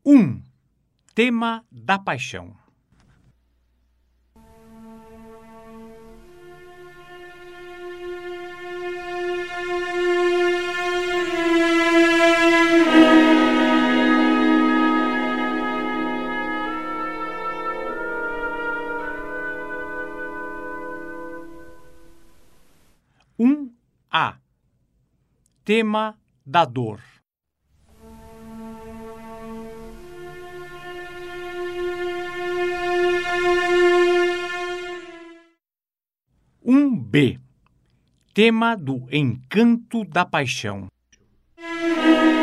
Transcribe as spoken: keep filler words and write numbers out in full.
um. Tema da paixão. um A. Tema da dor. um B. Tema do encanto da paixão.